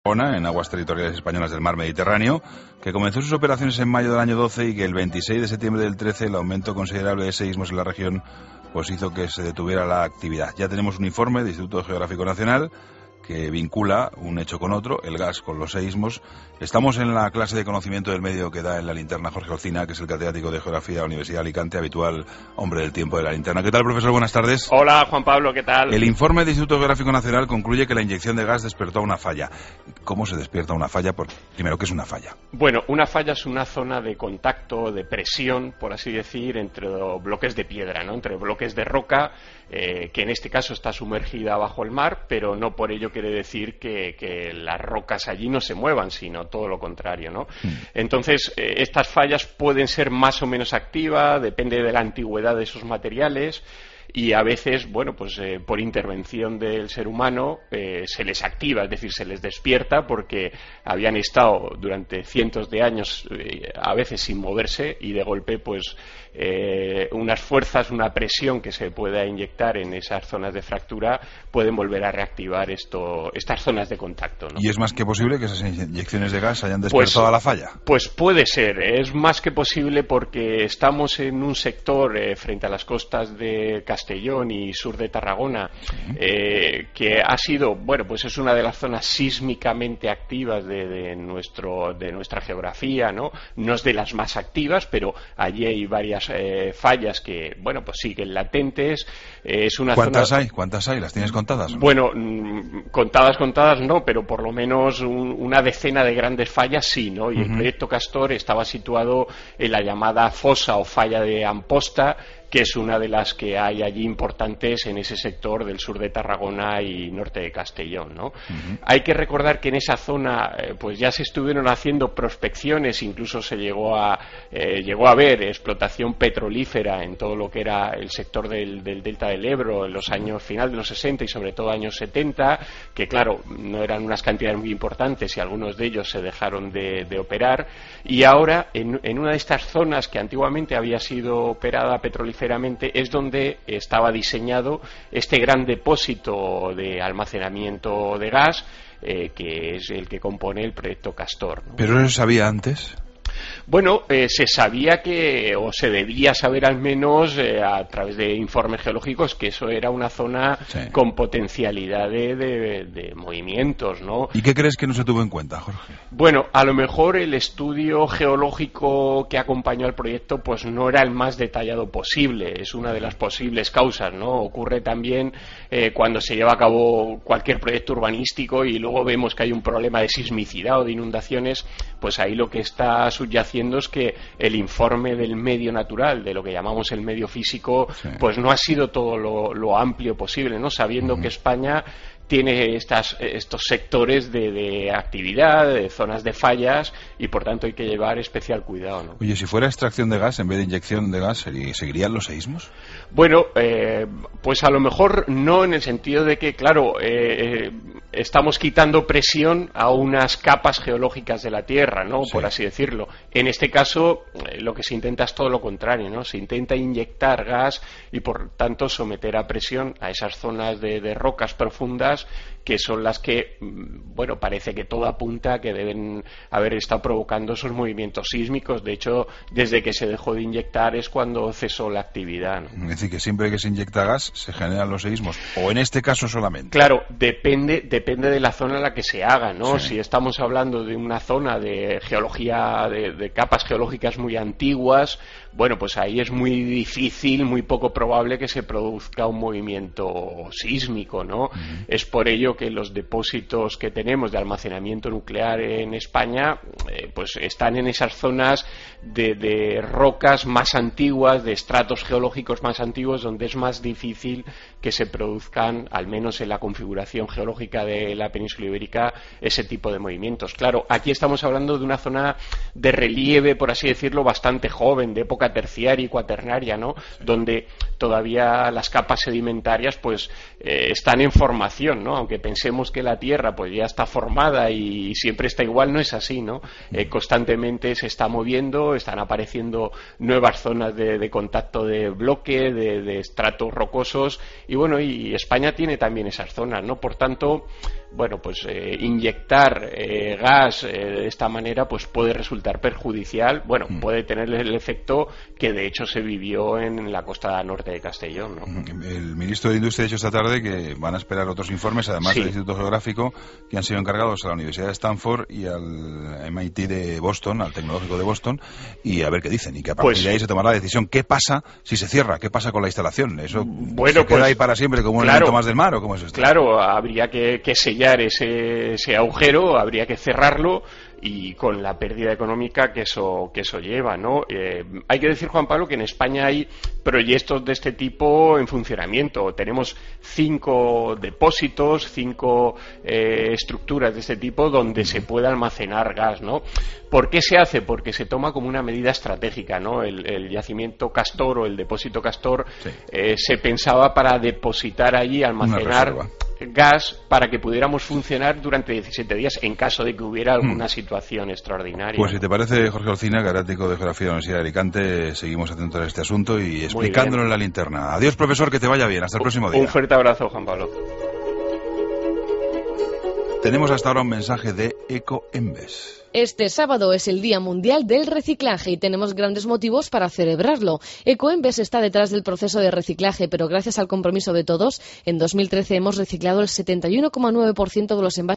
En aguas territoriales españolas del mar Mediterráneo, que comenzó sus operaciones en mayo del año 12 y que el 26 de septiembre del 13 el aumento considerable de seísmos en la región pues hizo que se detuviera la actividad. Ya tenemos un informe del Instituto Geográfico Nacional que vincula un hecho con otro, el gas con los seísmos. Estamos en la clase de conocimiento del medio que da en la linterna Jorge Olcina, que es el catedrático de Geografía de la Universidad de Alicante, habitual hombre del tiempo de la linterna. ¿Qué tal, profesor? Buenas tardes. Hola, Juan Pablo, ¿qué tal? El informe del Instituto Geográfico Nacional concluye que la inyección de gas despertó una falla. ¿Cómo se despierta una falla? Primero, ¿qué es una falla? Bueno, una falla es una zona de contacto, de presión, por así decir, entre bloques de piedra, ¿no? Entre bloques de roca, que en este caso está sumergida bajo el mar, pero no por ello quiere decir que las rocas allí no se muevan, sino todo lo contrario, ¿no? Entonces, estas fallas pueden ser más o menos activas, depende de la antigüedad de esos materiales. Y a veces, bueno, pues por intervención del ser humano se les activa, es decir, se les despierta porque habían estado durante cientos de años a veces sin moverse y de golpe pues unas fuerzas, una presión que se pueda inyectar en esas zonas de fractura pueden volver a reactivar estas zonas de contacto, ¿no? ¿Y es más que posible que esas inyecciones de gas hayan despertado a la falla? Pues puede ser, es más que posible porque estamos en un sector frente a las costas de Castellón y sur de Tarragona, que ha sido, bueno, pues es una de las zonas sísmicamente activas de nuestra geografía, ¿no? No es de las más activas, pero allí hay varias fallas que, bueno, pues siguen latentes. Es una ¿Cuántas hay? ¿Cuántas hay? ¿Las tienes contadas? Bueno, contadas no, pero por lo menos una decena de grandes fallas sí, ¿no? Y el proyecto Castor estaba situado en la llamada fosa o falla de Amposta, que es una de las que hay allí importantes en ese sector del sur de Tarragona y norte de Castellón, ¿no? Hay que recordar que en esa zona pues ya se estuvieron haciendo prospecciones, incluso se llegó a ver explotación petrolífera en todo lo que era el sector del delta del Ebro en los años final de los 60 y sobre todo años 70, que claro, no eran unas cantidades muy importantes y algunos de ellos se dejaron de operar, y ahora en una de estas zonas que antiguamente había sido operada petrolíferamente es donde estaba diseñado este gran depósito de almacenamiento de gas, que es el que compone el proyecto Castor, ¿no? ¿Pero eso se sabía antes? Bueno, se sabía o se debía saber al menos a través de informes geológicos que eso era una zona con potencialidad de movimientos, ¿no? ¿Y qué crees que no se tuvo en cuenta, Jorge? Bueno, a lo mejor el estudio geológico que acompañó al proyecto pues no era el más detallado posible, es una de las posibles causas, ¿no? Ocurre también cuando se lleva a cabo cualquier proyecto urbanístico y luego vemos que hay un problema de sismicidad o de inundaciones, pues ahí lo que está subyaciendo es que el informe del medio natural, de lo que llamamos el medio físico, pues no ha sido todo lo amplio posible, ¿no? Sabiendo que España tiene estos sectores de actividad, de zonas de fallas, y por tanto hay que llevar especial cuidado, ¿no? Oye, si fuera extracción de gas en vez de inyección de gas, ¿seguirían los seísmos? Bueno, pues a lo mejor no, en el sentido de que, claro, estamos quitando presión a unas capas geológicas de la Tierra, ¿no? Por así decirlo. En este caso, lo que se intenta es todo lo contrario, ¿no? Se intenta inyectar gas y, por tanto, someter a presión a esas zonas de rocas profundas, que son las que, bueno, parece que todo apunta que deben haber estado provocando esos movimientos sísmicos. De hecho, desde que se dejó de inyectar es cuando cesó la actividad, ¿no? Es decir, que siempre que se inyecta gas se generan los seísmos, o en este caso solamente. Claro, depende de la zona en la que se haga, ¿no? Si estamos hablando de una zona de geología, de capas geológicas muy antiguas, bueno, pues ahí es muy difícil, muy poco probable que se produzca un movimiento sísmico, ¿no? Es por ello que los depósitos que tenemos de almacenamiento nuclear en España pues están en esas zonas de rocas más antiguas, de estratos geológicos más antiguos, donde es más difícil que se produzcan, al menos en la configuración geológica de la península ibérica, ese tipo de movimientos. Claro, aquí estamos hablando de una zona de relieve, por así decirlo, bastante joven, de época terciaria y cuaternaria, ¿no? Donde todavía las capas sedimentarias pues están en formación, ¿no? Aunque pensemos que la Tierra pues ya está formada y siempre está igual, no es así, ¿no? Constantemente se está moviendo, están apareciendo nuevas zonas de contacto de bloque, de estratos rocosos, y bueno, y España tiene también esas zonas, ¿no? Por tanto, bueno, pues inyectar gas de esta manera pues puede resultar perjudicial, bueno, puede tener el efecto que de hecho se vivió en la costa norte de Castellón, ¿no? El ministro de Industria ha dicho esta tarde que van a esperar otros informes, además del Instituto Geográfico, que han sido encargados a la Universidad de Stanford y al MIT de Boston, al Tecnológico de Boston, y a ver qué dicen, y que a partir de ahí se tomará la decisión. ¿Qué pasa si se cierra? ¿Qué pasa con la instalación? ¿Eso se queda ahí para siempre como un elemento más del mar, o cómo es esto? Claro, habría que sellar ese agujero, habría que cerrarlo, y con la pérdida económica que eso lleva, ¿no? Hay que decir, Juan Pablo, que en España hay proyectos de este tipo en funcionamiento. Tenemos 5 depósitos, 5 estructuras de este tipo donde se puede almacenar gas, ¿no? ¿Por qué se hace? Porque se toma como una medida estratégica, ¿no? El yacimiento Castor o el depósito Castor se pensaba para depositar allí, almacenar gas para que pudiéramos funcionar durante 17 días en caso de que hubiera alguna situación extraordinaria. Pues si te parece, Jorge Olcina, catedrático de Geografía de la Universidad de Alicante, seguimos atentos a este asunto y explicándolo en la linterna. Adiós, profesor, que te vaya bien. Hasta el próximo día. Un fuerte abrazo, Juan Pablo. Tenemos hasta ahora un mensaje de Ecoembes. Este sábado es el Día Mundial del Reciclaje y tenemos grandes motivos para celebrarlo. Ecoembes está detrás del proceso de reciclaje, pero gracias al compromiso de todos, en 2013 hemos reciclado el 71,9% de los envases